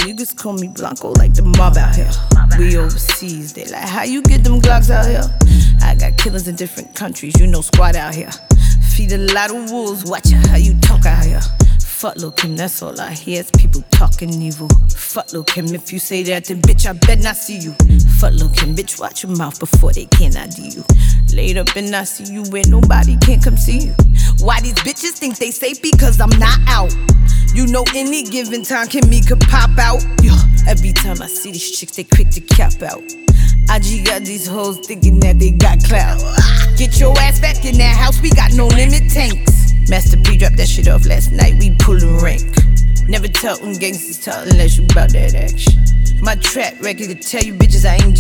Niggas call me Blanco like the mob out here. We overseas, they like, how you get them Glocks out here? I got killers in different countries, you know squad out here. Feed a lot of wolves, watch how you talk out here. Fuck Lil' Kim, that's all I hear is people talking evil. Fuck Lil' Kim, if you say that, then bitch, I bet not see you. Fuck Lil' Kim, bitch, watch your mouth before they can ID you. Laid up and I see you where nobody can come see you. Why these bitches think they safe because I'm not out? You know any given time Kimmy could pop out. Yo, every time I see these chicks, they quick to cap out. IG got these hoes thinking that they got clout. Get your ass back in that house, we got no limit tanks. Master P dropped that shit off last night, we pullin' rank. Never tell them gangsters talk unless you bout that action. My track record could tell you bitches I ain't